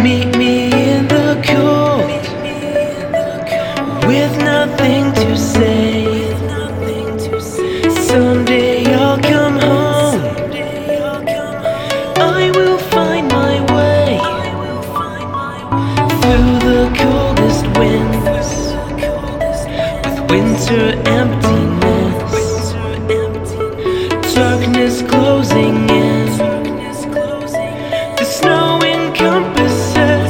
Meet me in the cold with nothing to say. Someday I'll come home. I will find my way through the coldest winds with winter emptiness, darkness closing in. The snow encompasses.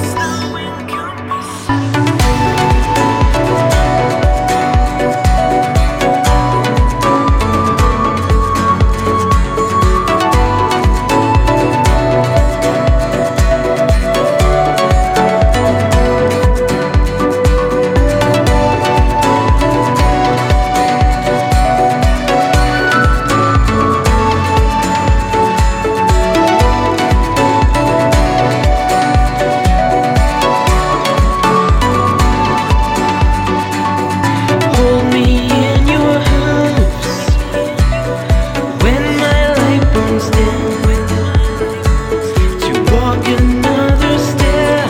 Hold me in your hooves when my light burns dim. To walk another step,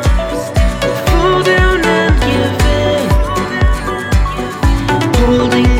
fall down and give in, holding